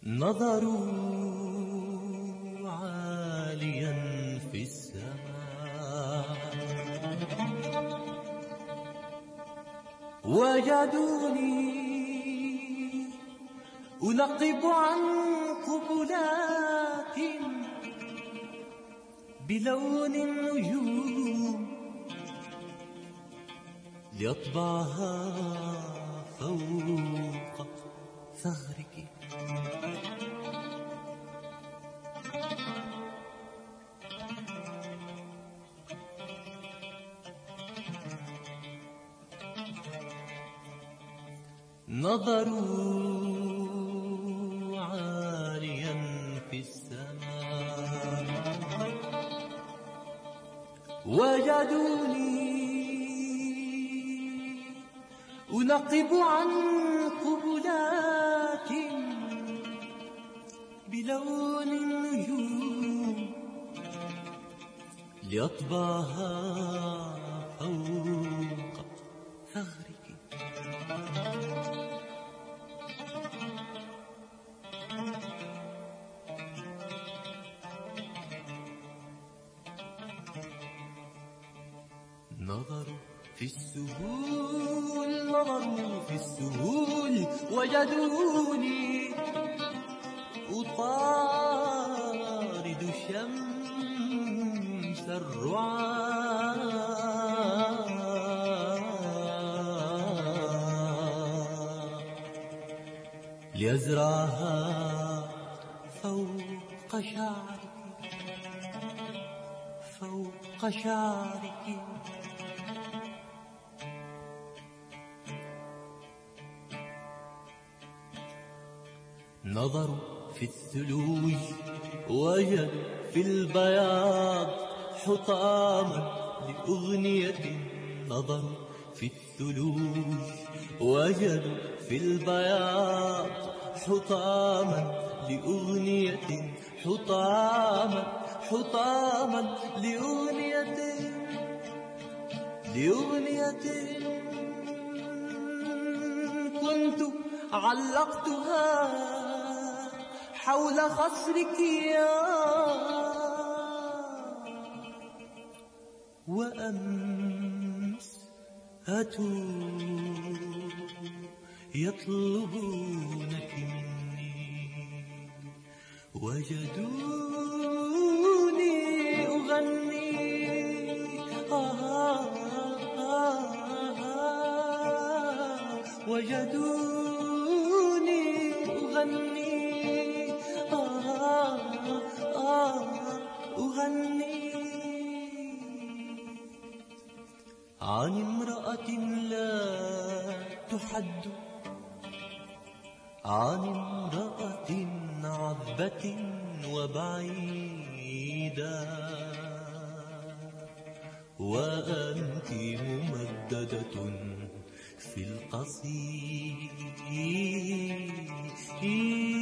نظروا عاليا في السماء وجدوني أنقب عن قبلات بلون النجوم ليطبعها فوق ثغرك. نظروا عاليا في السماء وجدوني أنقب عن قبلات بلون النجوم ليطبعها فوق ثغرك. نظروا في السهول، نظروا في السهول وجدوني أطارد شمس الرعاة ليزرعها فوق شعرك، فوق شعرك. نظروا في الثلوج وجدوا في البياض حطاما لأغنية. نظروا في الثلوج وجدوا في البياض حطاما لأغنية، حطاما حطاما لأغنية، لأغنية كنت علقتها حول خصرك يا وأمس أتوا يطلبونك مني وجدوني أغني وجدوني أغني أغني عن امرأة لا تحد، عن امرأة عذبة وبعيدة وأنت ممددة في القصيد.